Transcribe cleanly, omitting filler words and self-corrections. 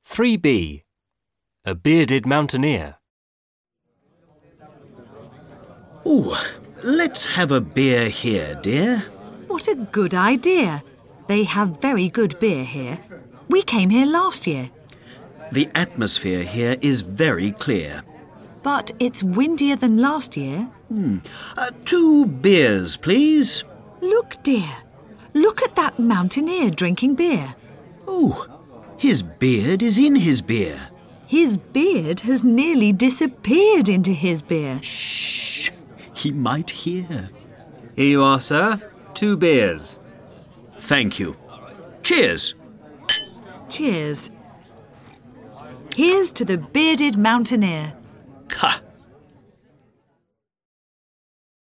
3B. A bearded mountaineer. Ooh, let's have a beer here, dear. What a good idea. They have very good beer here. We came here last year. The atmosphere here is very clear. But it's windier than last year. 2 beers, please. Look, dear. Look at that mountaineer drinking beer. Oh, his beard is in his beer. His beard has nearly disappeared into his beer. Shh, he might hear. Here you are, sir. 2 beers. Thank you. Cheers. Cheers. Here's to the bearded mountaineer. Ha!